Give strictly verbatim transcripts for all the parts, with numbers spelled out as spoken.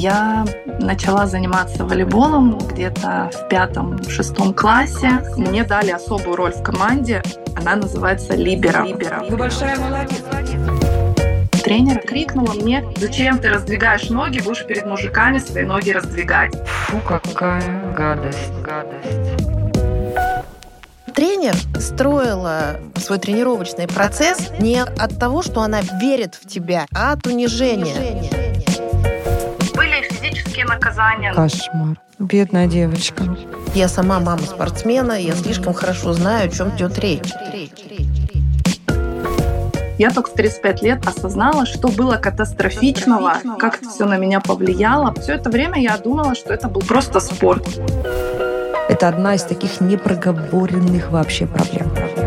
Я начала заниматься волейболом где-то в пятом-шестом классе. Мне дали особую роль в команде. Она называется либеро. Вы большая молодец. Тренер крикнула мне: «Зачем ты раздвигаешь ноги? Будешь перед мужиками свои ноги раздвигать». Фу, какая гадость, гадость. Тренер строила свой тренировочный процесс не от того, что она верит в тебя, а от унижения. Были физические наказания. Кошмар. Бедная девочка. Я сама мама спортсмена, я слишком хорошо знаю, о чем идет речь. Я только в тридцать пять лет осознала, что было катастрофичного, как это все на меня повлияло. Все это время я думала, что это был просто спорт. Это одна из таких непроговоренных вообще проблем.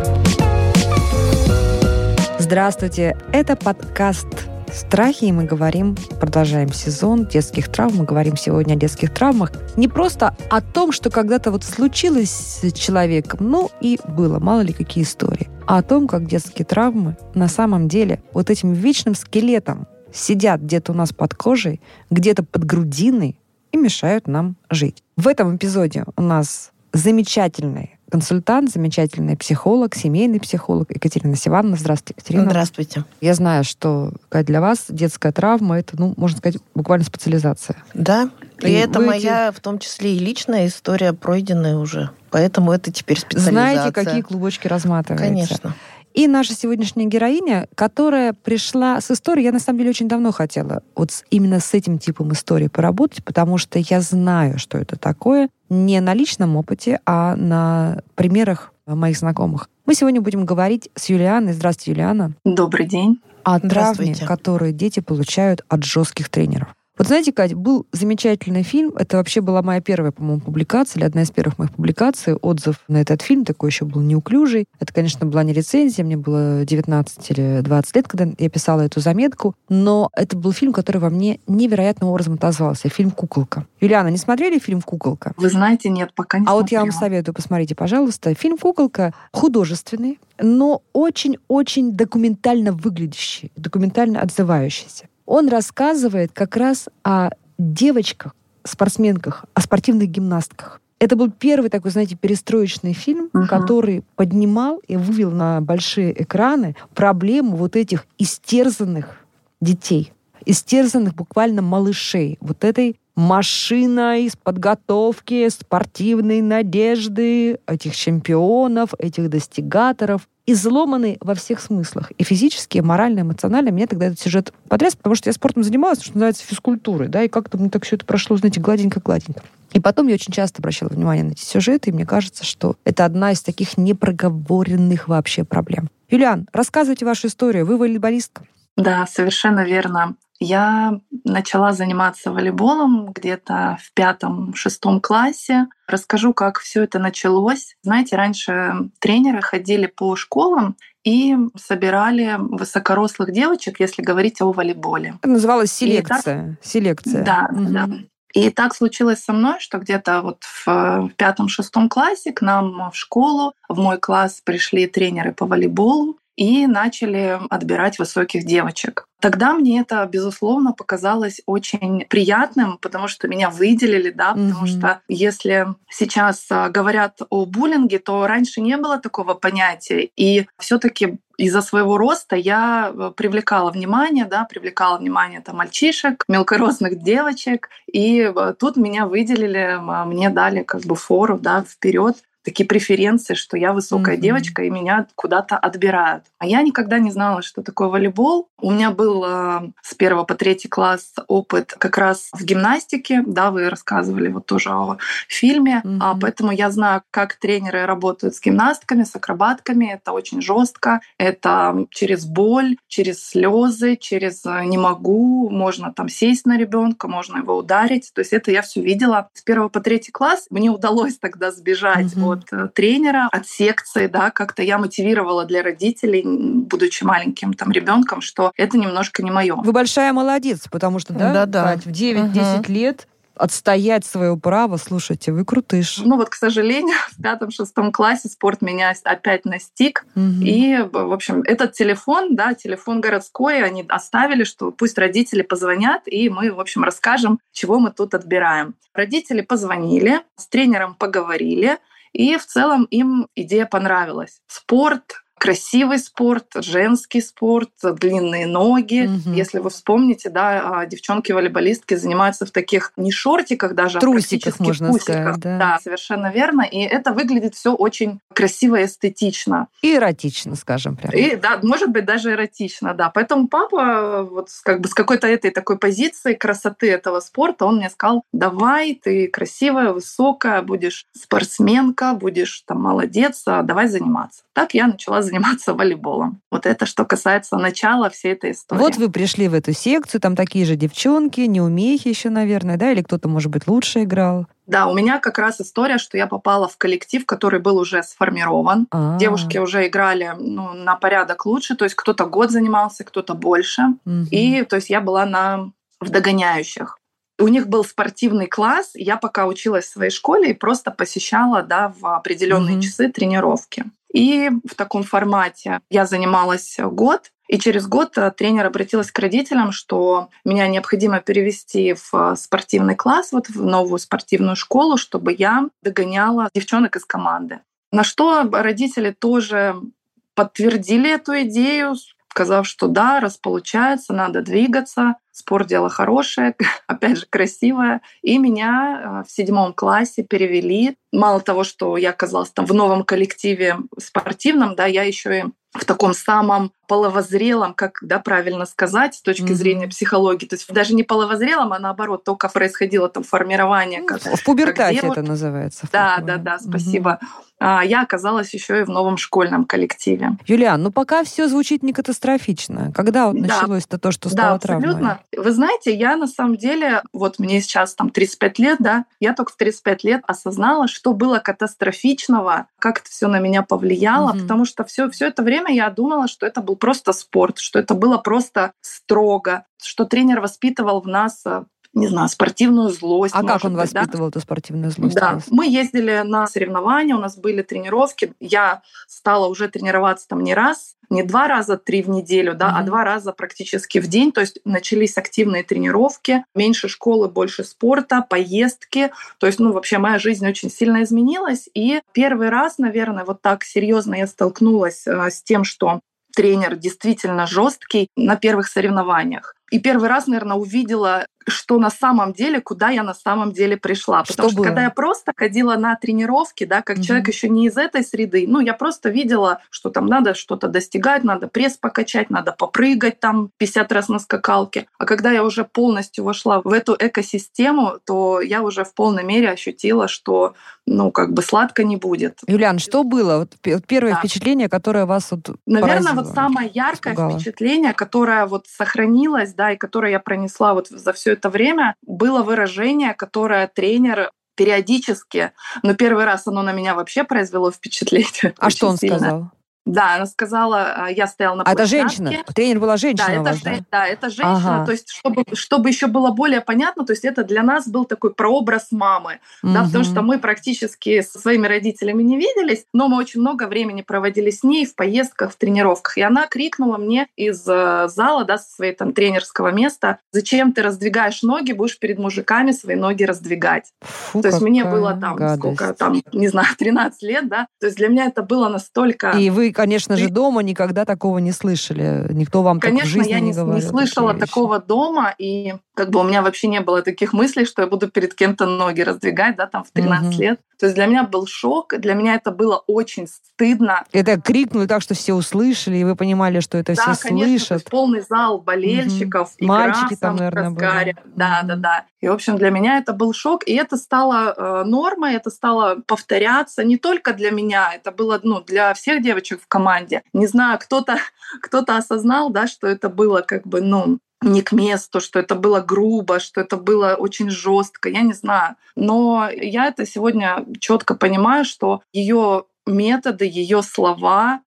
Здравствуйте, это подкаст «Страхи», и мы говорим, продолжаем сезон детских травм. Мы говорим сегодня о детских травмах. Не просто о том, что когда-то вот случилось с человеком, ну и было, мало ли какие истории, а о том, как детские травмы на самом деле вот этим вечным скелетом сидят где-то у нас под кожей, где-то под грудиной и мешают нам жить. В этом эпизоде у нас замечательный консультант, замечательный психолог, семейный психолог Екатерина Сивановна. Здравствуйте, Екатерина. Здравствуйте. Я знаю, что для вас детская травма — это, ну, можно сказать, буквально специализация. Да, и, и это вы моя, в том числе и личная история, пройденная уже. Поэтому это теперь специализация. Знаете, какие клубочки разматываются. Конечно. И наша сегодняшняя героиня, которая пришла с историей, я на самом деле очень давно хотела вот с, именно с этим типом истории поработать, потому что я знаю, что это такое, не на личном опыте, а на примерах моих знакомых. Мы сегодня будем говорить с Юлианой. Здравствуйте, Юлиана. Добрый день. О травме, которые дети получают от жестких тренеров. Вот знаете, Кать, был замечательный фильм. Это вообще была моя первая, по-моему, публикация, или одна из первых моих публикаций. Отзыв на этот фильм такой еще был неуклюжий. Это, конечно, была не рецензия. Мне было девятнадцать или двадцать лет, когда я писала эту заметку. Но это был фильм, который во мне невероятным образом отозвался. Фильм «Куколка». Юлиана, не смотрели фильм «Куколка»? Вы знаете, нет, пока не А смотрела. вот я вам советую, посмотрите, пожалуйста. Фильм «Куколка» художественный, но очень-очень документально выглядящий, документально отзывающийся. Он рассказывает как раз о девочках, спортсменках, о спортивных гимнастках. Это был первый такой, знаете, перестроечный фильм, uh-huh. который поднимал и вывел на большие экраны проблему вот этих истерзанных детей, истерзанных буквально малышей, вот этой машиной с подготовки, спортивной надежды этих чемпионов, этих достигаторов, изломанный во всех смыслах. И физически, и морально, и эмоционально. Меня тогда этот сюжет потряс, потому что я спортом занималась, что называется, физкультурой, да, и как-то мне так все это прошло, знаете, гладенько-гладенько. И потом я очень часто обращала внимание на эти сюжеты, и мне кажется, что это одна из таких непроговоренных вообще проблем. Юлиан, рассказывайте вашу историю. Вы волейболистка. Да, совершенно верно. Я начала заниматься волейболом где-то в пятом-шестом классе. Расскажу, как все это началось. Знаете, раньше тренеры ходили по школам и собирали высокорослых девочек, если говорить о волейболе. Это называлось селекция. Так, селекция. Да, угу. да. И так случилось со мной, что где-то вот в пятом-шестом классе к нам в школу, в мой класс пришли тренеры по волейболу и начали отбирать высоких девочек. Тогда мне это, безусловно, показалось очень приятным, потому что меня выделили, да, потому mm-hmm. что если сейчас говорят о буллинге, то раньше не было такого понятия, и все-таки из-за своего роста я привлекала внимание, да, привлекала внимание там мальчишек, мелкорослых девочек, и тут меня выделили, мне дали как бы фору, да, вперед. Такие преференции, что я высокая mm-hmm. девочка, и меня куда-то отбирают. А я никогда не знала, что такое волейбол. У меня был э, с первого по третий класс опыт как раз в гимнастике. Да, вы рассказывали вот тоже о фильме. Mm-hmm. А, поэтому я знаю, как тренеры работают с гимнастками, с акробатками. Это очень жестко. Это через боль, через слезы, через не могу. Можно там сесть на ребенка, можно его ударить. То есть это я все видела. С первого по третий класс мне удалось тогда сбежать mm-hmm. от тренера, от секции, да, как-то я мотивировала для родителей, будучи маленьким там ребенком, что это немножко не мое. Вы большая молодец, потому что, да, Да-да. Кать, в девять-десять угу. лет отстоять свое право. Слушайте, вы крутыш. Ну вот, к сожалению, в пятом-шестом классе спорт меня опять настиг. Угу. И, в общем, этот телефон, да, телефон городской, они оставили, что пусть родители позвонят, и мы, в общем, расскажем, чего мы тут отбираем. Родители позвонили, с тренером поговорили, и в целом им идея понравилась. Спорт, красивый спорт, женский спорт, длинные ноги. Угу. Если вы вспомните, да, девчонки-волейболистки занимаются в таких не шортиках даже, трусиках, а можно пусиках. сказать. Да. да, совершенно верно. И это выглядит все очень красиво и эстетично. И эротично, скажем прямо. И, да, может быть, даже эротично, да. Поэтому папа вот как бы с какой-то этой такой позиции красоты этого спорта, он мне сказал: давай, ты красивая, высокая, будешь спортсменка, будешь там молодец, давай заниматься. Так я начала заниматься волейболом. Вот это что касается начала всей этой истории. Вот вы пришли в эту секцию, там такие же девчонки, неумехи еще, наверное, да? Или кто-то, может быть, лучше играл? Да, у меня как раз история, что я попала в коллектив, который был уже сформирован. А-а-а. Девушки уже играли ну, на порядок лучше, то есть кто-то год занимался, кто-то больше. Угу. И то есть я была на в догоняющих. У них был спортивный класс, я пока училась в своей школе и просто посещала, да, в определенные mm-hmm. часы тренировки. И в таком формате я занималась год, и через год тренер обратилась к родителям, что меня необходимо перевести в спортивный класс, вот в новую спортивную школу, чтобы я догоняла девчонок из команды. На что родители тоже подтвердили эту идею, сказав, что да, раз получается, надо двигаться, спорт — дело хорошее, опять же, красивое. И меня в седьмом классе перевели. Мало того, что я оказалась там в новом коллективе спортивном, да, я еще и в таком самом половозрелом, как да, правильно сказать, с точки mm-hmm. зрения психологии. То есть даже не половозрелом, а наоборот, только происходило там формирование. Как, в пубертате как это называется. Да, да, да, спасибо. Mm-hmm. Я оказалась еще и в новом школьном коллективе. Юлиан, ну пока все звучит не катастрофично. Когда вот да. началось-то то, что стало да, травмой? Абсолютно. Вы знаете, я на самом деле, вот мне сейчас там тридцать пять лет, да, я только в тридцать пять лет осознала, что было катастрофичного, как это все на меня повлияло, mm-hmm. потому что все, все это время я думала, что это был просто спорт, что это было просто строго, что тренер воспитывал в нас, не знаю, спортивную злость. А как он быть, воспитывал да? эту спортивную злость? Да, мы ездили на соревнования, у нас были тренировки. Я стала уже тренироваться там не раз, не два раза, три в неделю, да, mm-hmm. а два раза практически в день. То есть начались активные тренировки, меньше школы, больше спорта, поездки. То есть, ну, вообще моя жизнь очень сильно изменилась. И первый раз, наверное, вот так серьезно я столкнулась с тем, что тренер действительно жесткий на первых соревнованиях. И первый раз, наверное, увидела, что на самом деле, куда я на самом деле пришла. Потому что, что когда я просто ходила на тренировки, да, как mm-hmm. человек еще не из этой среды, ну, я просто видела, что там надо что-то достигать, надо пресс покачать, надо попрыгать там пятьдесят раз на скакалке. А когда я уже полностью вошла в эту экосистему, то я уже в полной мере ощутила, что, ну, как бы сладко не будет. Юлиан, что было? Вот первое да. впечатление, которое вас вот Наверное, поразило, вот самое яркое испугало. Впечатление, которое вот сохранилось, да, и которое я пронесла вот за все это время, было выражение, которое тренер периодически, но первый раз оно на меня вообще произвело впечатление. А что он сильно. сказал? Да, она сказала, я стояла на а площадке. Это женщина? Тренер была женщина да, у вас, это, да? Да, это женщина. Ага. То есть, чтобы, чтобы еще было более понятно, то есть это для нас был такой прообраз мамы. Угу. Да, потому что мы практически со своими родителями не виделись, но мы очень много времени проводили с ней в поездках, в тренировках. И она крикнула мне из зала, да, со своей там тренерского места: зачем ты раздвигаешь ноги, будешь перед мужиками свои ноги раздвигать. Фу, то есть мне было там, гадость. сколько там, не знаю, тринадцать лет, да. То есть для меня это было настолько... И вы, конечно же, дома никогда такого не слышали. Никто вам Конечно, так в жизни я не, не говорил. не слышала такого дома, и как бы у меня вообще не было таких мыслей, что я буду перед кем-то ноги раздвигать, да, там в тринадцать угу. лет. То есть для меня был шок, для меня это было очень стыдно. Это крикнули так, что все услышали, и вы понимали, что это да, все конечно, слышат. Да, полный зал болельщиков, угу. игра Мальчики там, наверное, были. Да, угу. да, да. И, в общем, для меня это был шок, и это стало э, нормой, это стало повторяться не только для меня, это было, ну, для всех девочек в команде. Не знаю, кто-то, кто-то осознал, да, что это было как бы, ну, не к месту, что это было грубо, что это было очень жестко, я не знаю. Но я это сегодня четко понимаю, что ее методы, ее слова,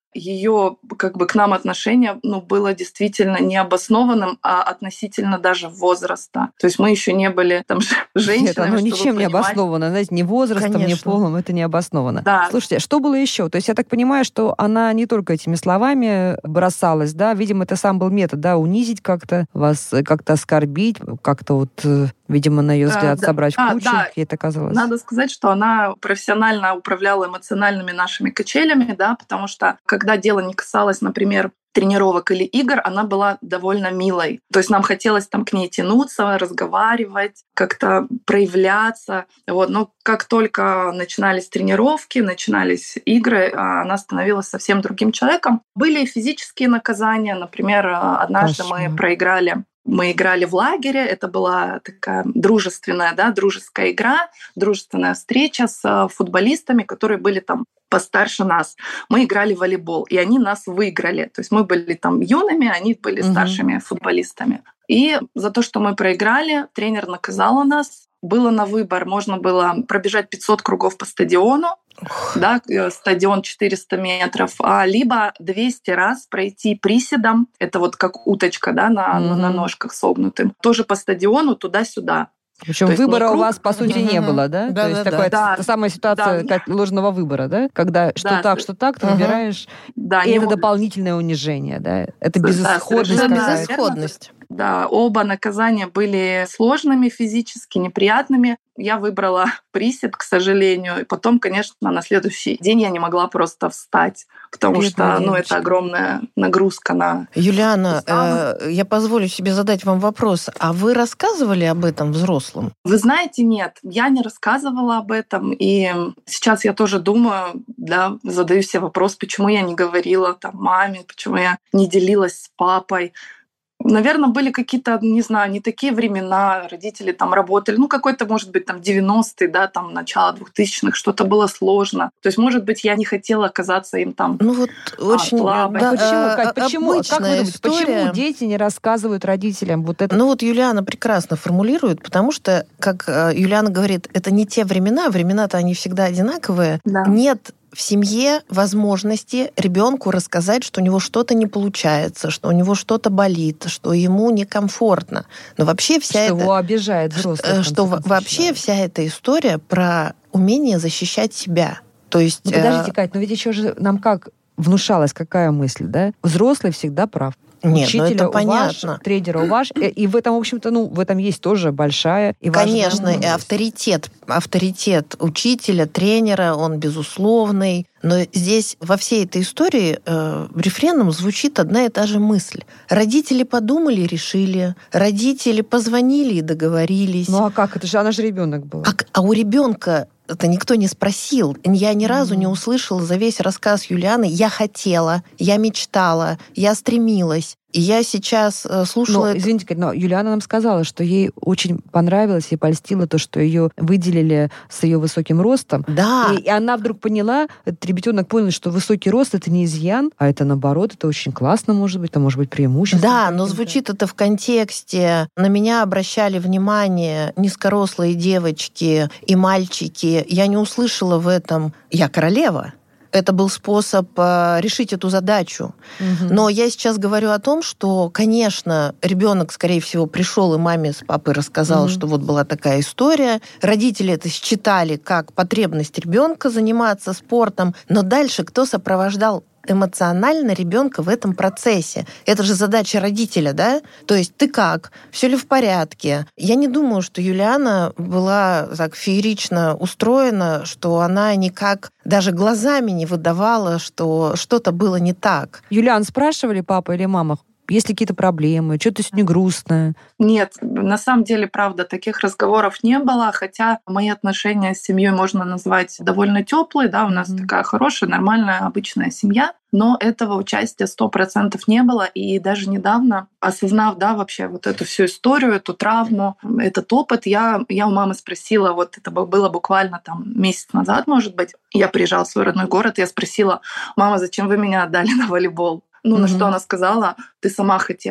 ее как бы к нам отношение ну, было действительно необоснованным, а относительно даже возраста. То есть мы еще не были там женщинами. Нет, оно ничем не обосновано. Знаете, ни возрастом, Конечно. ни полом это не обосновано. Да. Слушайте, что было еще? То есть я так понимаю, что она не только этими словами бросалась, да, видимо, это сам был метод, да, унизить как-то, вас как-то оскорбить, как-то вот, видимо, на ее взгляд, а, собрать да. в кучу, а, да. как ей это казалось. Надо сказать, что она профессионально управляла эмоциональными нашими качелями, да, потому что когда дело не касалось, например, тренировок или игр, она была довольно милой. То есть нам хотелось там к ней тянуться, разговаривать, как-то проявляться. Вот. Но как только начинались тренировки, начинались игры, она становилась совсем другим человеком. Были и физические наказания. Например, однажды Кошмар. мы проиграли Мы играли в лагере, это была такая дружественная, да, дружеская игра, дружественная встреча с футболистами, которые были там постарше нас. Мы играли в волейбол, и они нас выиграли. То есть мы были там юными, они были Мгм. старшими футболистами. И за то, что мы проиграли, тренер наказала нас. Было на выбор, можно было пробежать пятьсот кругов по стадиону, да, стадион четыреста метров, а либо двести раз пройти приседом, это вот как уточка, да, на, Мгм. на ножках согнутым, тоже по стадиону туда-сюда. Причем То есть выбора не у круг. вас, по сути, не Мгм. было, да? Да, То есть да, такая да. та самая ситуация Да. как ложного выбора, да? Когда что Да, так, с- что так, ты Мгм. выбираешь, Да, и не это вот- дополнительное унижение, да? Это Да, безысходность совершенно Да, какая-то. безысходность. Да, оба наказания были сложными физически, неприятными. Я выбрала присед, к сожалению. И потом, конечно, на следующий день я не могла просто встать, потому Бедная что ну, девочка. это огромная нагрузка на... Юлиана, Устала. э, я позволю себе задать вам вопрос. А вы рассказывали об этом взрослым? Вы знаете, нет, я не рассказывала об этом. И сейчас я тоже думаю, да, задаю себе вопрос, почему я не говорила там маме, почему я не делилась с папой. Наверное, были какие-то, не знаю, не такие времена, родители там работали, ну, какой-то, может быть, там девяностые, да, там начало двухтысячных, что-то было сложно. То есть, может быть, я не хотела оказаться им там. Ну вот очень... слабой. да, Почему, э, Кать, почему? Как вы обычная думаете, почему история. дети не рассказывают родителям вот это? Ну вот Юлиана прекрасно формулирует, потому что, как э, Юлиана говорит, это не те времена, времена-то они всегда одинаковые. Да. Нет в семье возможности ребенку рассказать, что у него что-то не получается, что у него что-то болит, что ему некомфортно. Но вообще вся Что эта... его обижает взрослый. э, в Что конце во- концов, вообще человек. вся эта история про умение защищать себя. То есть... Ну, э, подождите, Кать, но ведь еще же нам как внушалась какая мысль, да? Взрослый всегда прав. Нет, ну Учителя это у понятно. ваш, тренера у ваш. И и в этом, в общем-то, ну, в этом есть тоже большая и важная Конечно, и мудрость. авторитет, авторитет учителя, тренера, он безусловный. Но здесь во всей этой истории э, рефреном звучит одна и та же мысль. Родители подумали, решили. Родители позвонили и договорились. Ну а как? Это же она же ребенок была. А, а у ребенка это никто не спросил. Я ни разу не Мгм. услышала за весь рассказ Юлианы «я хотела», «я мечтала», «я стремилась». И я сейчас э, слушала... Но, это- извините, Кать, но Юлиана нам сказала, что ей очень понравилось и польстило то, что ее выделили с ее высоким ростом. Да, И, и она вдруг поняла, этот ребенок понял, что высокий рост это не изъян, а это наоборот, это очень классно, может быть, это может быть преимущество. да, но звучит это в контексте. На меня обращали внимание низкорослые девочки и мальчики. Я не услышала в этом «я королева». Это был способ э, решить эту задачу. Но я сейчас говорю о том, что, конечно, ребенок, скорее всего, пришел и маме с папой рассказал, Мгм. что вот была такая история. Родители это считали как потребность ребенка заниматься спортом, но дальше кто сопровождал эмоционально ребенка в этом процессе? Это же задача родителя, да? То есть ты как? Все ли в порядке? Я не думаю, что Юлиана была так феерично устроена, что она никак даже глазами не выдавала, что что-то было не так. Юлиан, спрашивали папа или мама, есть ли какие-то проблемы, что-то сегодня грустное? Нет, на самом деле, правда, таких разговоров не было, хотя мои отношения с семьей можно назвать довольно теплые, да, у нас Мгм. такая хорошая, нормальная, обычная семья, но этого участия сто процентов не было, и даже недавно, осознав, да, вообще вот эту всю историю, эту травму, этот опыт, я, я у мамы спросила, вот это было буквально там месяц назад, может быть, я приезжала в свой родной город, я спросила: мама, зачем вы меня отдали на волейбол? Ну, на Мгм. что она сказала: ты сама хотела.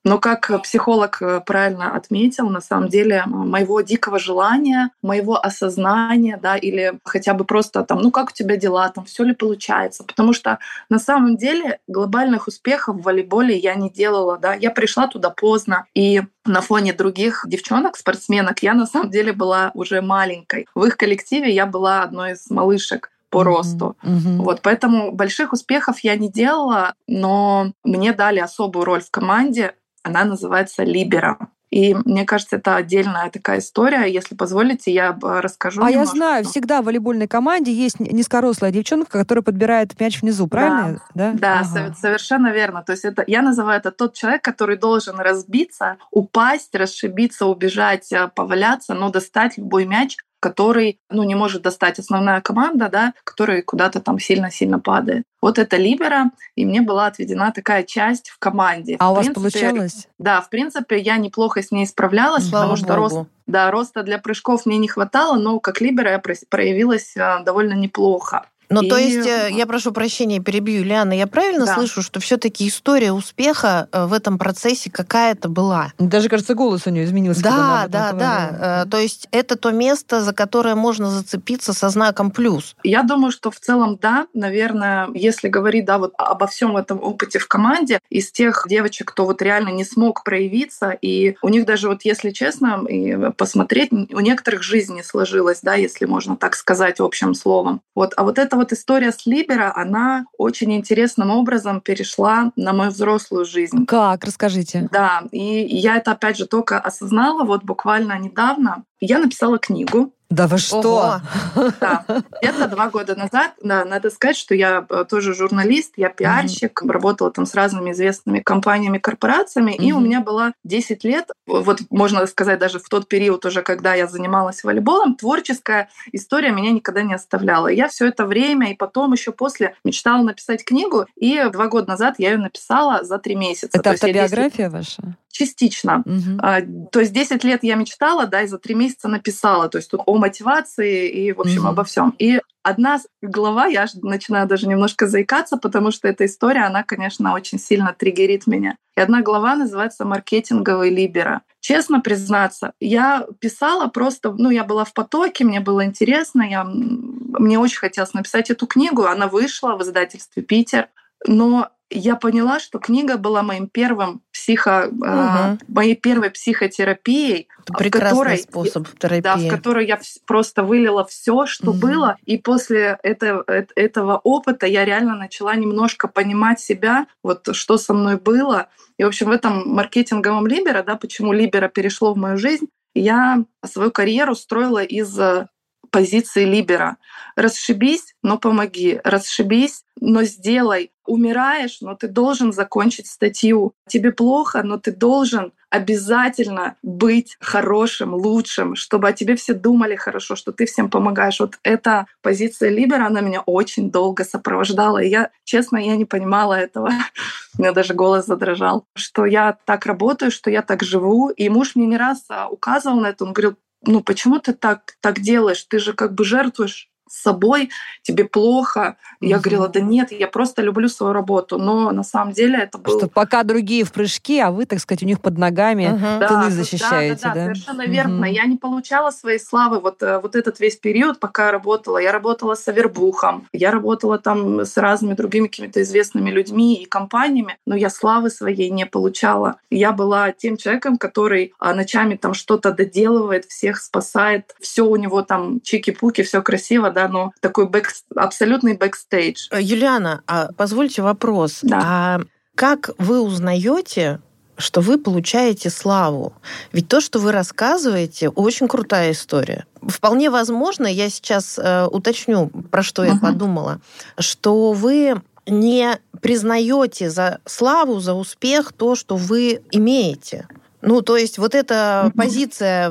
Но как психолог правильно отметил, на самом деле моего дикого желания, моего осознания, да, или хотя бы просто там, ну как у тебя дела, там все ли получается, потому что на самом деле глобальных успехов в волейболе я не делала, да, я пришла туда поздно, и на фоне других девчонок, спортсменок, я на самом деле была уже маленькой. В их коллективе я была одной из малышек по uh-huh, росту. Uh-huh. Вот, поэтому больших успехов я не делала, но мне дали особую роль в команде. Она называется «Либеро». И мне кажется, это отдельная такая история. Если позволите, я расскажу А немножко. Я знаю, всегда в волейбольной команде есть низкорослая девчонка, которая подбирает мяч внизу, правильно? Да, да, да ага. совершенно верно. То есть это, я называю это тот человек, который должен разбиться, упасть, расшибиться, убежать, поваляться, но достать любой мяч, который, ну, не может достать основная команда, да, который куда-то там сильно-сильно падает. Вот это либеро, и мне была отведена такая часть в команде. А в у принципе, вас получалось? Да, в принципе, я неплохо с ней справлялась, Слава потому что рост, да, роста для прыжков мне не хватало, но как либеро я проявилась довольно неплохо. Ну, и... то есть, я прошу прощения, перебью, Юлиана, я правильно да. слышу, что все-таки история успеха в этом процессе какая-то была? Даже, кажется, голос у нее изменился. Да, да, да. То есть это то место, за которое можно зацепиться со знаком плюс. Я думаю, что в целом, да, наверное, если говорить, да, вот обо всем этом опыте в команде, из тех девочек, кто вот реально не смог проявиться, и у них даже вот, если честно, и посмотреть, у некоторых жизнь не сложилась, да, если можно так сказать общим словом. Вот, а вот это вот история с либеро, она очень интересным образом перешла на мою взрослую жизнь. Как? Расскажите. Да, и я это опять же только осознала вот буквально недавно. Я написала книгу. Да вы что? Да. Это два года назад. Да, надо сказать, что я тоже журналист, я пиарщик, mm-hmm. работала там с разными известными компаниями, корпорациями, mm-hmm. и у меня было десять лет, вот можно сказать, даже в тот период уже, когда я занималась волейболом, творческая история меня никогда не оставляла. Я все это время и потом еще после мечтала написать книгу, и два года назад я ее написала за три месяца. Это автобиография ваша? Частично. Угу. А, то есть десять лет я мечтала, да, и за три месяца написала. То есть тут о мотивации и, в общем, угу. обо всем. И одна глава, я начинаю даже немножко заикаться, потому что эта история, она, конечно, очень сильно триггерит меня. И одна глава называется «Маркетинговый либеро». Честно признаться, я писала просто, ну, я была в потоке, мне было интересно, я, мне очень хотелось написать эту книгу. Она вышла в издательстве «Питер». Но я поняла, что книга была моим первым психо, угу. э, моей первой психотерапией. Это прекрасный которой, способ терапии. Да, в которой я просто вылила все, что угу. было. И после этого, этого опыта я реально начала немножко понимать себя, вот что со мной было. И, в общем, в этом маркетинговом либеро, да, почему либеро перешло в мою жизнь, я свою карьеру строила из позиции либеро. Расшибись, но помоги. Расшибись, но сделай. Умираешь, но ты должен закончить статью. Тебе плохо, но ты должен обязательно быть хорошим, лучшим, чтобы о тебе все думали хорошо, что ты всем помогаешь. Вот эта позиция либеро, она меня очень долго сопровождала. И я, честно, я не понимала этого. У меня даже голос задрожал. Что я так работаю, что я так живу. И муж мне не раз указывал на это. Он говорил, ну почему ты так, так делаешь? Ты же как бы жертвуешь собой, тебе плохо. Mm-hmm. Я говорила, да нет, я просто люблю свою работу. Но на самом деле это было... Что пока другие в прыжке, а вы, так сказать, у них под ногами uh-huh. тылы да, защищаете. Да, да, да, да? совершенно верно. Mm-hmm. Я не получала своей славы вот, вот этот весь период, пока я работала. Я работала с Авербухом, я работала там с разными другими какими-то известными людьми и компаниями, но я славы своей не получала. Я была тем человеком, который ночами там что-то доделывает, всех спасает, все у него там чики-пуки, все красиво, да, но такой бэк, абсолютный бэкстейдж. Юлиана, а позвольте вопрос. Да. А как вы узнаете, что вы получаете славу? Ведь то, что вы рассказываете, очень крутая история. Вполне возможно, я сейчас э, уточню, про что я uh-huh. подумала, что вы не признаете за славу, за успех то, что вы имеете. Ну, то есть вот эта uh-huh. позиция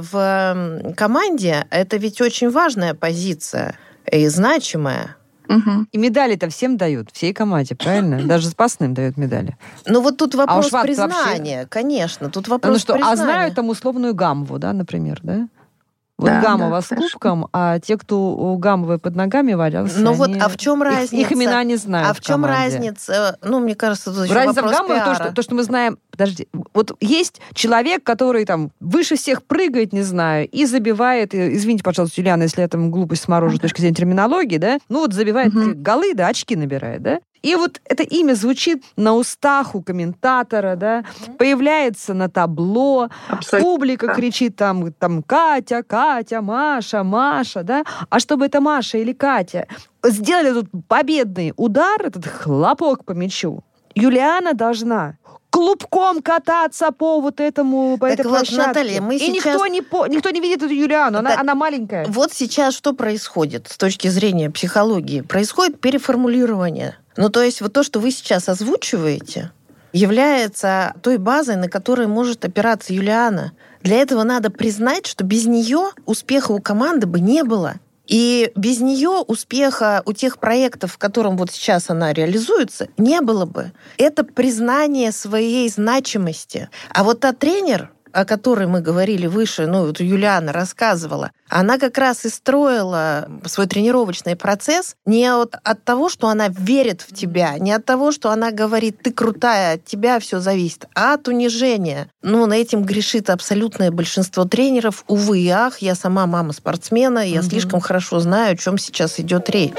в команде, это ведь очень важная позиция и значимая. Угу. И медали-то всем дают, всей команде, правильно? Даже запасным дают медали. Ну вот тут вопрос а признания, вообще... конечно. Тут вопрос ну, что, признания. А знают там условную гамву, да, например, да? Вот да, Гамова да, с кубком, а те, кто у Гамовой под ногами валялся, Ну они... вот, а в чем разница? Их, их имена не знают. А в чем в разница? Ну, мне кажется, это еще разница вопрос в Гамовой то, что, то, что мы знаем... Подожди. Вот есть человек, который там выше всех прыгает, не знаю, и забивает... Извините, пожалуйста, Юлиана, если я там глупость сморожу с точки зрения терминологии, да? Ну вот забивает mm-hmm. голы, да, очки набирает, да? И вот это имя звучит на устах у комментатора, да, mm-hmm. появляется на табло, абсолютно. Публика да. кричит там, там Катя, Катя, Маша, Маша, да. А чтобы это Маша или Катя сделали тут победный удар, этот хлопок по мячу, Юлиана должна клубком кататься по вот этому, по так этой вот, площадке. Наталья, мы и сейчас... никто, не по... никто не видит эту Юлиану, она, она маленькая. Вот сейчас что происходит с точки зрения психологии? Происходит переформулирование. Ну, то есть вот то, что вы сейчас озвучиваете, является той базой, на которой может опираться Юлиана. Для этого надо признать, что без нее успеха у команды бы не было. И без нее успеха у тех проектов, в котором вот сейчас она реализуется, не было бы. Это признание своей значимости. А вот та тренер, о которой мы говорили выше, ну, вот Юлиана рассказывала, она как раз и строила свой тренировочный процесс не от, от того, что она верит в тебя, не от того, что она говорит, ты крутая, от тебя все зависит, а от унижения. Ну, на этим грешит абсолютное большинство тренеров. Увы и ах, я сама мама спортсмена, я mm-hmm. слишком хорошо знаю, о чем сейчас идет речь.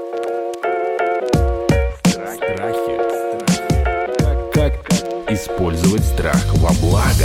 Страхи. Как использовать страх во благо?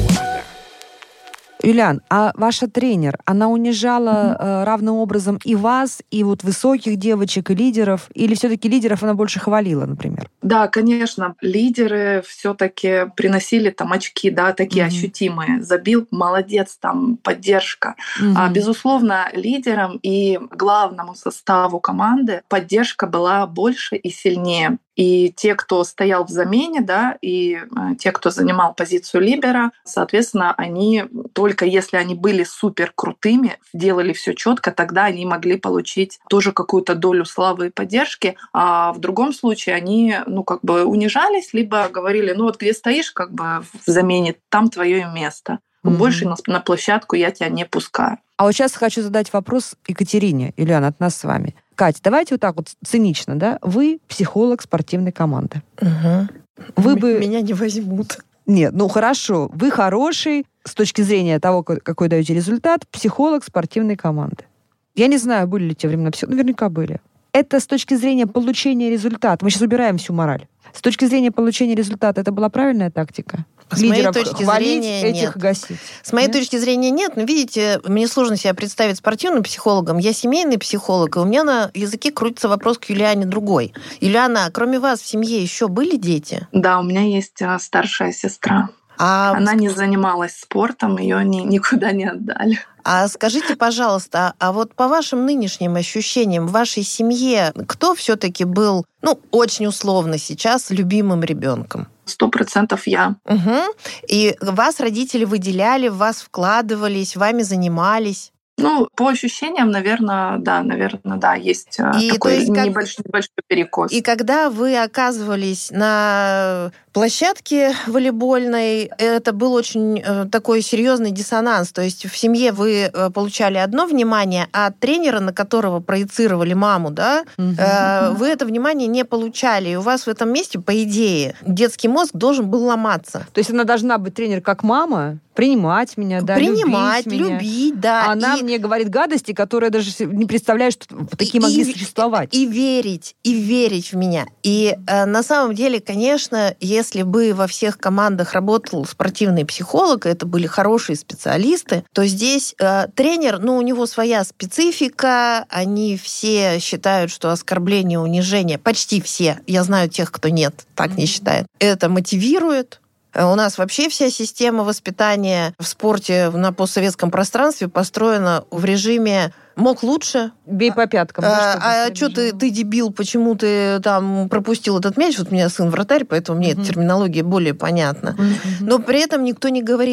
Юлиан, а ваша тренер, она унижала mm-hmm. э, равным образом и вас, и вот высоких девочек, и лидеров? Или все-таки лидеров она больше хвалила, например? Да, конечно. Лидеры все-таки приносили там очки, да, такие mm-hmm. ощутимые. Забил, молодец, там, поддержка. Mm-hmm. А, безусловно, лидерам и главному составу команды поддержка была больше и сильнее. И те, кто стоял в замене, да, и э, те, кто занимал позицию либера, соответственно, они только если они были супер крутыми, делали все четко, тогда они могли получить тоже какую-то долю славы и поддержки. А в другом случае они, ну, как бы унижались, либо говорили, ну, вот где стоишь, как бы в замене, там твое место. Mm-hmm. Больше на, на площадку я тебя не пускаю. А вот сейчас хочу задать вопрос Екатерине, Юлиан, от нас с вами. Катя, давайте вот так вот цинично, да? Вы психолог спортивной команды. Угу. Вы бы... Меня не возьмут. Нет, ну хорошо. Вы хороший, с точки зрения того, какой даете результат, психолог спортивной команды. Я не знаю, были ли те времена психологи. Наверняка были. Это с точки зрения получения результата. Мы сейчас убираем всю мораль. С точки зрения получения результата, это была правильная тактика? С моей точки зрения, этих нет. гасить. С моей нет? точки зрения, нет. Но видите, мне сложно себя представить спортивным психологом. Я семейный психолог, и у меня на языке крутится вопрос к Юлиане другой. Юлиана, кроме вас в семье еще были дети? Да, у меня есть старшая сестра. А... Она не занималась спортом, ее ни, никуда не отдали. А скажите, пожалуйста, а вот по вашим нынешним ощущениям в вашей семье кто все-таки был, ну, очень условно сейчас любимым ребенком? Сто процентов я. Угу. И вас родители выделяли, в вас вкладывались, вами занимались? Ну, по ощущениям, наверное, да, наверное, да, есть и, такой есть, небольшой, как... небольшой перекос. И когда вы оказывались на площадке волейбольной, это был очень такой серьезный диссонанс. То есть в семье вы получали одно внимание, а от тренера, на которого проецировали маму, да, угу. вы это внимание не получали. И у вас в этом месте, по идее, детский мозг должен был ломаться. То есть она должна быть тренер как мама, принимать меня, да, принимать, любить меня. любить, да. А она и... мне говорит гадости, которые даже не представляю, что такие могли и, существовать. И верить, и верить в меня. И э, на самом деле, конечно, если бы во всех командах работал спортивный психолог, это были хорошие специалисты, то здесь э, тренер, ну, у него своя специфика, они все считают, что оскорбление, унижение, почти все, я знаю тех, кто нет, так mm-hmm. не считает, это мотивирует. У нас вообще вся система воспитания в спорте на постсоветском пространстве построена в режиме «мог лучше». Бей по пяткам. А, а что ты, ты дебил, почему ты там пропустил этот мяч? Вот у меня сын вратарь, поэтому мне mm-hmm. эта терминология более понятна. Mm-hmm. Но при этом никто не говорит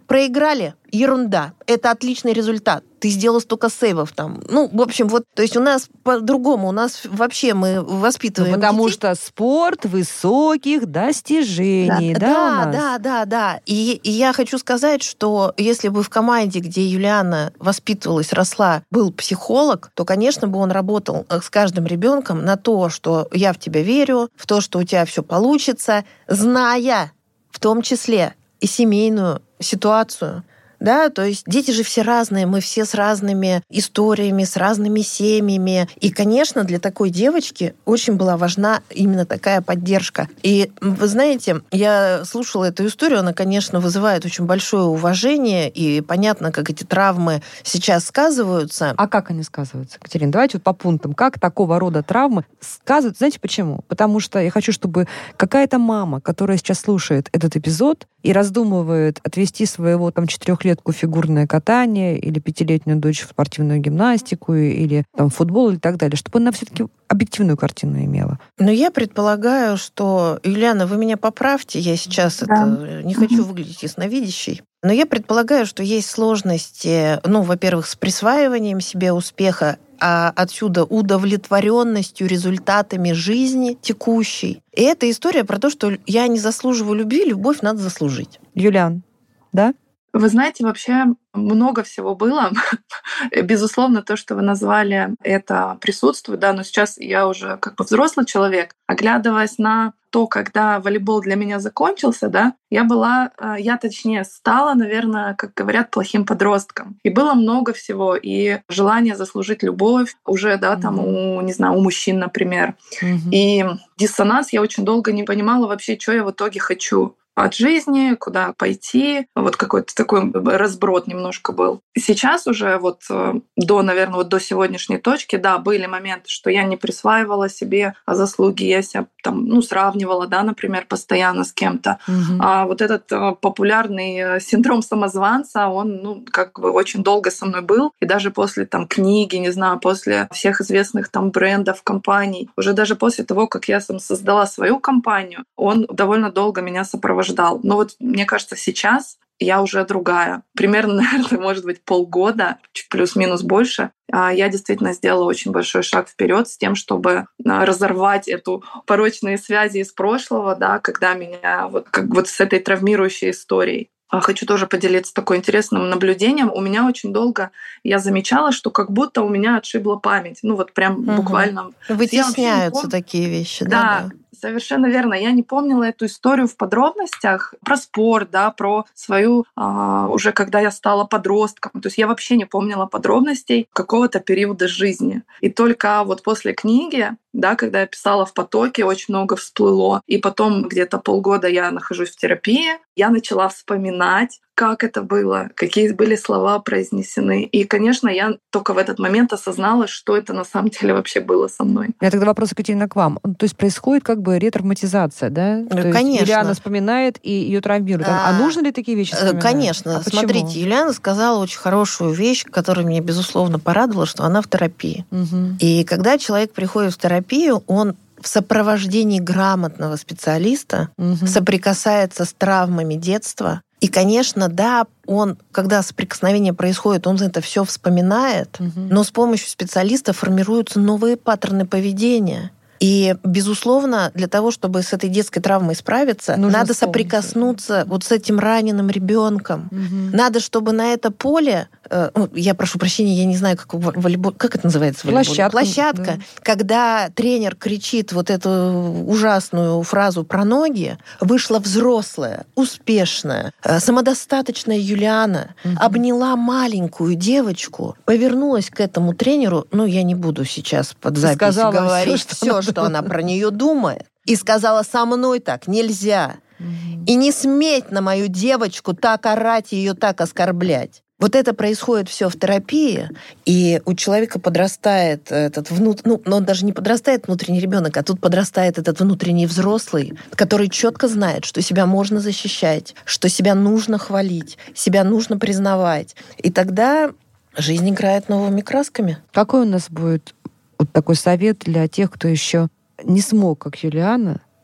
Проиграли? Ерунда. Это отличный результат. Ты сделал столько сейвов там. Ну, в общем, вот, то есть у нас по-другому. У нас вообще мы воспитываем ну, потому детей. что спорт высоких достижений, да, да, да, у нас? да, да, да. И, и я хочу сказать, что если бы в команде, где Юлиана воспитывалась, росла, был психолог, то, конечно, бы он работал с каждым ребенком на то, что я в тебя верю, в то, что у тебя все получится, зная в том числе и семейную ситуацию. Да, то есть дети же все разные, мы все с разными историями, с разными семьями. И, конечно, для такой девочки очень была важна именно такая поддержка. И вы знаете, я слушала эту историю, она, конечно, вызывает очень большое уважение, и понятно, как эти травмы сейчас сказываются. А как они сказываются, Катерина? Давайте вот по пунктам. Как такого рода травмы сказываются? Знаете почему? Потому что я хочу, чтобы какая-то мама, которая сейчас слушает этот эпизод и раздумывает отвести своего там четырехлетку в фигурное катание или пятилетнюю дочь в спортивную гимнастику или там, в футбол и так далее, чтобы она все-таки объективную картину имела. Но я предполагаю, что... Юлиана, вы меня поправьте, я сейчас да. это не хочу выглядеть ясновидящей. Но я предполагаю, что есть сложности, ну, во-первых, с присваиванием себе успеха, а отсюда удовлетворенностью результатами жизни текущей. И это история про то, что я не заслуживаю любви, любовь надо заслужить. Юлиан, да? Вы знаете, вообще много всего было. Безусловно, то, что вы назвали, это присутствует, да, но сейчас я уже как бы взрослый человек. Оглядываясь на то, когда волейбол для меня закончился, да, я была, я точнее стала, наверное, как говорят, плохим подростком. И было много всего, и желание заслужить любовь уже, да, там, mm-hmm. у, не знаю, у мужчин, например. Mm-hmm. И диссонанс, я очень долго не понимала вообще, что я в итоге хочу от жизни, куда пойти. Вот какой-то такой разброд немножко был. Сейчас уже вот до, наверное, вот до сегодняшней точки, да, были моменты, что я не присваивала себе заслуги, я себя там, ну, сравнивала, да, например, постоянно с кем-то. Mm-hmm. А вот этот популярный синдром самозванца, он, ну, как бы очень долго со мной был. И даже после там книги, не знаю, после всех известных там брендов, компаний, уже даже после того, как я сам создала свою компанию, он довольно долго меня сопровождал. Но вот мне кажется, сейчас я уже другая. Примерно, наверное, может быть, полгода, чуть плюс-минус больше. Я действительно сделала очень большой шаг вперед с тем, чтобы разорвать эту порочные связи из прошлого, да, когда меня вот, как вот с этой травмирующей историей. Хочу тоже поделиться такой интересным наблюдением. У меня очень долго я замечала, что как будто у меня отшибла память. Ну вот прям угу. буквально. Вытесняются такие вещи. Да, да, да, совершенно верно. Я не помнила эту историю в подробностях про спорт, да, про свою а, уже когда я стала подростком. То есть я вообще не помнила подробностей какого-то периода жизни. И только вот после книги, да, когда я писала в потоке, очень много всплыло. И потом где-то полгода я нахожусь в терапии, я начала вспоминать, как это было, какие были слова произнесены. И, конечно, я только в этот момент осознала, что это на самом деле вообще было со мной. У меня тогда вопрос, Екатерина, к вам. То есть происходит как бы ретравматизация, да? То есть конечно. Юлиана вспоминает и ее травмирует. А, а нужно ли такие вещи вспоминать? Конечно. А смотрите, Юлиана сказала очень хорошую вещь, которая меня, безусловно, порадовала, что она в терапии. Угу. И когда человек приходит в терапию, он в сопровождении грамотного специалиста угу. соприкасается с травмами детства. И, конечно, да, он, когда соприкосновение происходит, он это все вспоминает, угу. но с помощью специалиста формируются новые паттерны поведения. И, безусловно, для того, чтобы с этой детской травмой справиться, нужно надо соприкоснуться вот с этим раненым ребенком. Угу. Надо, чтобы на это поле, э, я прошу прощения, я не знаю, как волейбол, как это называется? Площадка. Площадка. Да. Когда тренер кричит вот эту ужасную фразу про ноги, вышла взрослая, успешная, э, самодостаточная Юлиана, угу. обняла маленькую девочку, повернулась к этому тренеру, ну, я не буду сейчас под запись сказала говорить все, все, что она про нее думает, и сказала: со мной так нельзя. Mm-hmm. И не сметь на мою девочку так орать и ее так оскорблять. Вот это происходит все в терапии, и у человека подрастает этот внутренний, ну, он даже не подрастает внутренний ребенок, а тут подрастает этот внутренний взрослый, который четко знает, что себя можно защищать, что себя нужно хвалить, себя нужно признавать. И тогда жизнь играет новыми красками. Какой у нас будет вот такой совет для тех, кто еще не смог, как Юлиана,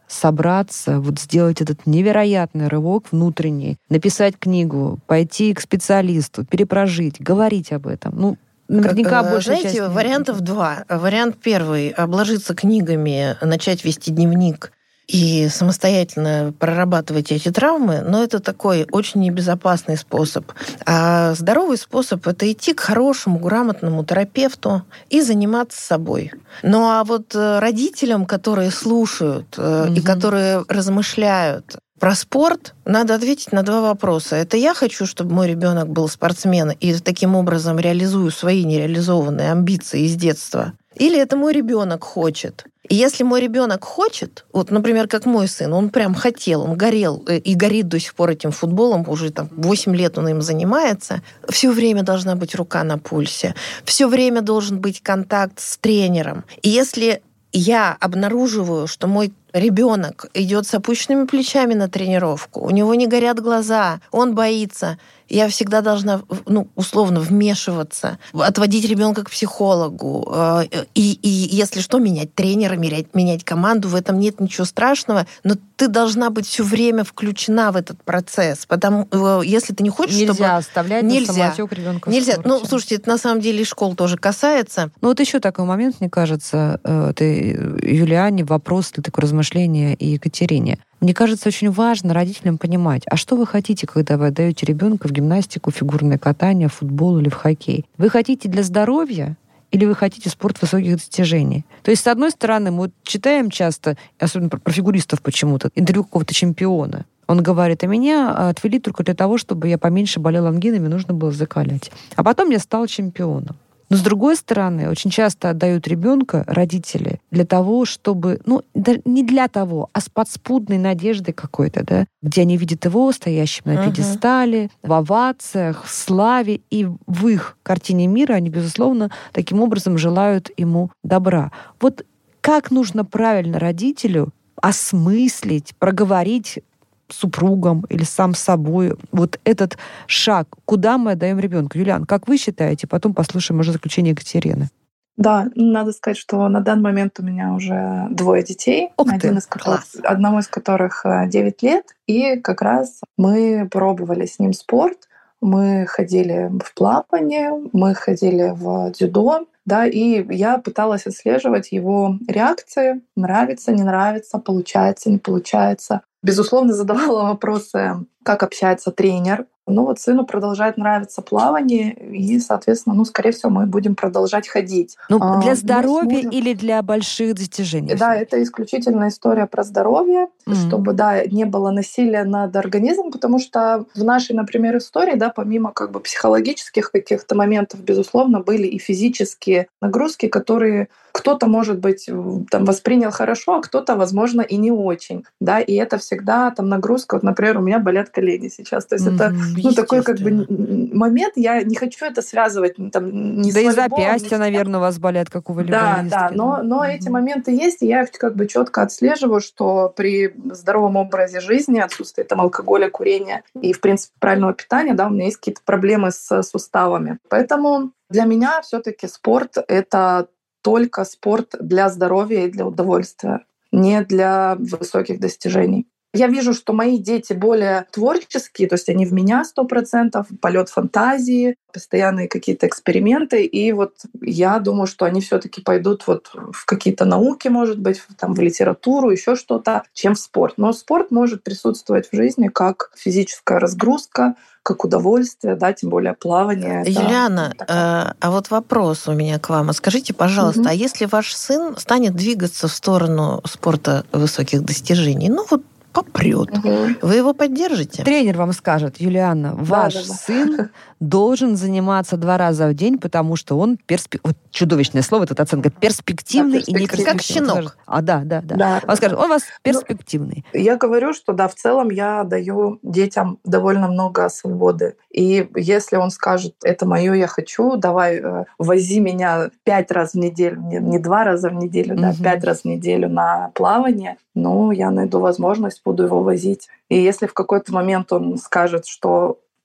собраться, вот сделать этот невероятный рывок внутренний, написать книгу, пойти к специалисту, перепрожить, говорить об этом. Ну, наверняка как, большая знаете, часть... вариантов два. Вариант первый – обложиться книгами, начать вести дневник и самостоятельно прорабатывать эти травмы, но это такой очень небезопасный способ. А здоровый способ – это идти к хорошему, грамотному терапевту и заниматься собой. Ну а вот родителям, которые слушают mm-hmm. и которые размышляют про спорт, надо ответить на два вопроса. Это я хочу, чтобы мой ребенок был спортсменом и таким образом реализую свои нереализованные амбиции из детства? Или это мой ребенок хочет? И если мой ребенок хочет, вот, например, как мой сын, он прям хотел, он горел и горит до сих пор этим футболом, уже там восемь лет он им занимается, все время должна быть рука на пульсе, все время должен быть контакт с тренером. И если я обнаруживаю, что мой ребенок идет с опущенными плечами на тренировку, у него не горят глаза, он боится, я всегда должна, ну, условно вмешиваться, отводить ребенка к психологу. И, и если что, менять тренера, менять, менять команду, в этом нет ничего страшного, но ты должна быть все время включена в этот процесс. Потому если ты не хочешь, нельзя чтобы... оставлять нельзя на самотек ребенка. Нельзя. Ну, слушайте, это на самом деле и школ тоже касается. Ну, вот еще такой момент, мне кажется, это Юлиане вопрос для такого размышления и Екатерине. Мне кажется, очень важно родителям понимать, а что вы хотите, когда вы отдаете ребенка в гимнастику, фигурное катание, в футбол или в хоккей? Вы хотите для здоровья или вы хотите спорт высоких достижений? То есть, с одной стороны, мы вот читаем часто, особенно про фигуристов почему-то, интервью какого-то чемпиона. Он говорит, а меня отвели только для того, чтобы я поменьше болел ангинами, нужно было закалять. А потом я стал чемпионом. Но, с другой стороны, очень часто отдают ребенка родители для того, чтобы... Ну, да, не для того, а с подспудной надеждой какой-то, да, где они видят его стоящим на uh-huh. пьедестале, в овациях, в славе, и в их картине мира они, безусловно, таким образом желают ему добра. Вот как нужно правильно родителю осмыслить, проговорить супругом или сам собой вот этот шаг, куда мы отдаем ребенка? Юлиан, как вы считаете? Потом послушаем уже заключение Екатерины. Да, надо сказать, что на данный момент у меня уже двое детей, Ух один ты, из которых, одному из которых девять лет, и как раз мы пробовали с ним спорт, мы ходили в плавание, мы ходили в дзюдо, да, и я пыталась отслеживать его реакции, нравится, не нравится, получается, не получается. Безусловно, задавала вопросы, как общается тренер. Ну вот сыну продолжает нравиться плавание, и, соответственно, ну, скорее всего, мы будем продолжать ходить. Ну, для а, здоровья мужем... или для больших достижений? Да, это исключительно история про здоровье, mm-hmm. чтобы, да, не было насилия над организмом, потому что в нашей, например, истории, да, помимо как бы психологических каких-то моментов, безусловно, были и физические нагрузки, которые кто-то, может быть, там, воспринял хорошо, а кто-то, возможно, и не очень, да, и это всегда там нагрузка. Вот, например, у меня болят колени сейчас, то есть mm-hmm. это ну, такой как бы момент, я не хочу это связывать там, не да с и волейболом, запястья, наверное, у вас болят, как у волейболистки. Да, да, но, но mm-hmm. эти моменты есть, и я их как бы четко отслеживаю, что при здоровом образе жизни, отсутствии там алкоголя, курения и, в принципе, правильного питания, да, у меня есть какие-то проблемы с суставами. Поэтому для меня все-таки спорт — это только спорт для здоровья и для удовольствия, не для высоких достижений. Я вижу, что мои дети более творческие, то есть они в меня сто процентов, полет фантазии, постоянные какие-то эксперименты. И вот я думаю, что они все-таки пойдут вот в какие-то науки, может быть, там, в литературу, еще что-то, чем в спорт. Но спорт может присутствовать в жизни как физическая разгрузка, как удовольствие, да, тем более плавание. Юлиана, это... а вот вопрос у меня к вам. Скажите, пожалуйста, угу. а если ваш сын станет двигаться в сторону спорта высоких достижений, ну вот попрет. Угу. Вы его поддержите? Тренер вам скажет, Юлиана, ваш да, да, да. сын должен заниматься два раза в день, потому что он перспек... вот чудовищное слово, эта оценка, перспективный да, и не перспективный. Как щенок. А, да, да, да. да он да, скажет, он у вас перспективный. Ну, я говорю, что да, в целом я даю детям довольно много свободы. И если он скажет, это мое, я хочу, давай вози меня пять раз в неделю, не, не два раза в неделю, угу. да, пять раз в неделю на плавание, ну, я найду возможность, буду его возить. И если в какой-то момент он скажет, что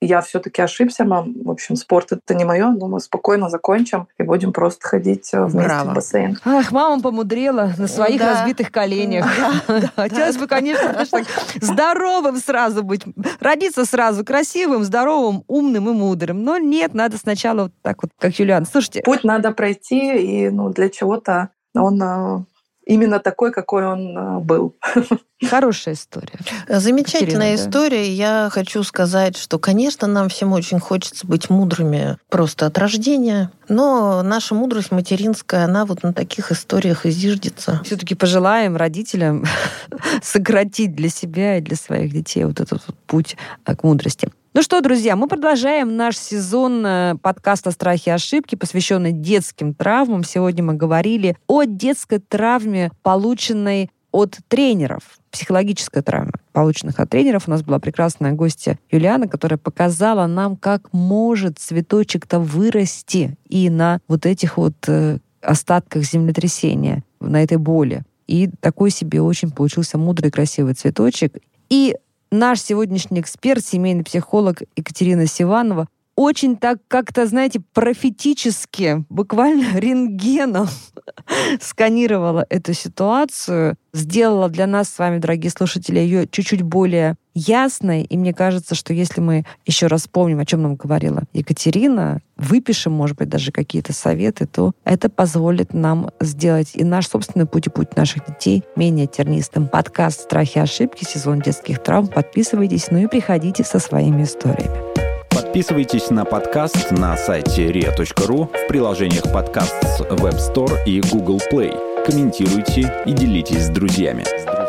я все-таки ошибся, мам, в общем, спорт это не мое, но мы спокойно закончим и будем просто ходить вместе Браво. в бассейн. Ах, мама помудрела на своих Да. разбитых коленях. Хотелось бы, конечно, знаешь, так здоровым сразу быть. Родиться сразу красивым, здоровым, умным и мудрым. Но нет, надо сначала вот так вот, как Юлиана. Слушайте, Путь надо пройти, и ну, для чего-то он а, именно такой, какой он а, был. хорошая история. Замечательная Екатерина, да. история. Я хочу сказать, что, конечно, нам всем очень хочется быть мудрыми просто от рождения, но наша мудрость материнская, она вот на таких историях и зиждется. Все-таки пожелаем родителям сократить для себя и для своих детей вот этот вот путь к мудрости. Ну что, друзья, мы продолжаем наш сезон э, подкаста «Страхи и ошибки», посвященный детским травмам. Сегодня мы говорили о детской травме, полученной от тренеров, психологической травме, полученных от тренеров. У нас была прекрасная гостья Юлиана, которая показала нам, как может цветочек-то вырасти и на вот этих вот э, остатках землетрясения, на этой боли. И такой себе очень получился мудрый, красивый цветочек. И наш сегодняшний эксперт, семейный психолог Екатерина Сиванова, очень так как-то, знаете, профетически, буквально рентгеном сканировала эту ситуацию, сделала для нас с вами, дорогие слушатели, ее чуть-чуть более ясной. И мне кажется, что если мы еще раз вспомним, о чем нам говорила Екатерина, выпишем, может быть, даже какие-то советы, то это позволит нам сделать и наш собственный путь, и путь наших детей менее тернистым. Подкаст «Страхи и ошибки», сезон детских травм. Подписывайтесь, ну и приходите со своими историями. Подписывайтесь на подкаст на сайте риа точка ру, в приложениях подкаст с Web Store и Google Play. Комментируйте и делитесь с друзьями.